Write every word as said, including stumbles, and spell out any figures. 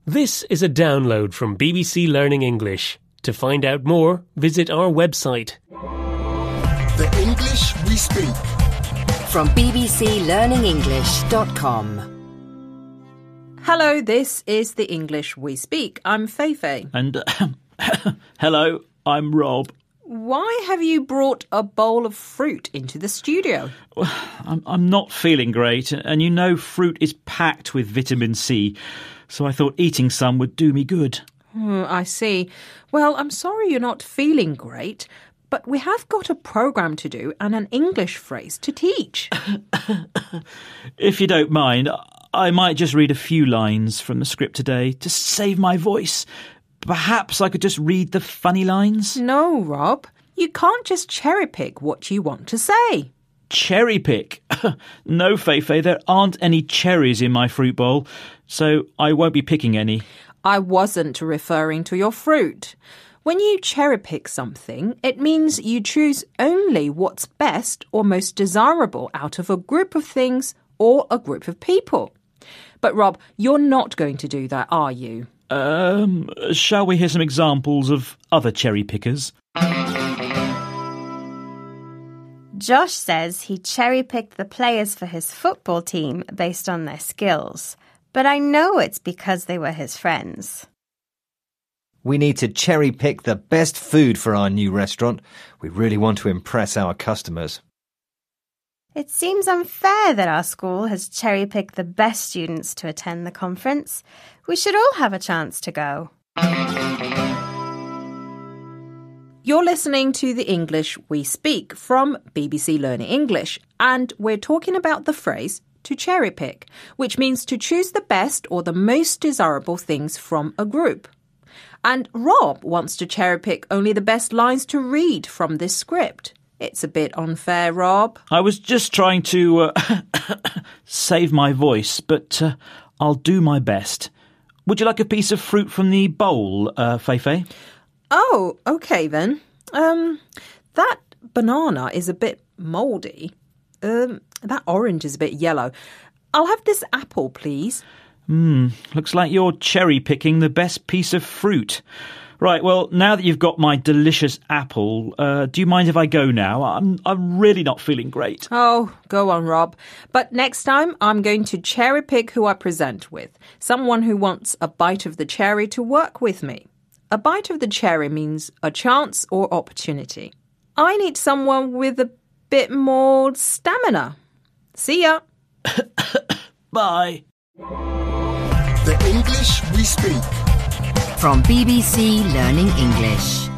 This is a download from B B C Learning English. To find out more, visit our website. The English we speak. From b b c learning english dot com. Hello, this is the English we speak. I'm Feifei. And uh, hello, I'm Rob. Why have you brought a bowl of fruit into the studio? I'm, I'm not feeling great, and you know fruit is packed with vitamin C, so I thought eating some would do me good. Oh, I see. Well, I'm sorry you're not feeling great, but we have got a programme to do and an English phrase to teach. If you don't mind, I might just read a few lines from the script today to save my voice. Perhaps I could just read the funny lines? No, Rob. You can't just cherry-pick what you want to say. Cherry pick? No, Feifei, there aren't any cherries in my fruit bowl, so I won't be picking any. I wasn't referring to your fruit. When you cherry-pick something, it means you choose only what's best or most desirable out of a group of things or a group of people. But Rob, you're not going to do that, are you? Um, shall we hear some examples of other cherry pickers? Josh says he cherry-picked the players for his football team based on their skills. But I know it's because they were his friends. We need to cherry-pick the best food for our new restaurant. We really want to impress our customers. It seems unfair that our school has cherry-picked the best students to attend the conference. We should all have a chance to go. You're listening to the English we speak from B B C Learning English, and we're talking about the phrase to cherry-pick, which means to choose the best or the most desirable things from a group. And Rob wants to cherry-pick only the best lines to read from this script. It's a bit unfair, Rob. I was just trying to uh, save my voice, but uh, I'll do my best. Would you like a piece of fruit from the bowl, uh, Feifei? Oh, okay then. Um, that banana is a bit mouldy. Um, that orange is a bit yellow. I'll have this apple, please. Hmm, looks like you're cherry-picking the best piece of fruit. Right, well, now that you've got my delicious apple, uh, do you mind if I go now? I'm I'm really not feeling great. Oh, go on, Rob. But next time, I'm going to cherry-pick who I present with. Someone who wants a bite of the cherry to work with me. A bite of the cherry means a chance or opportunity. I need someone with a bit more stamina. See ya. Bye. The English we speak. From B B C Learning English.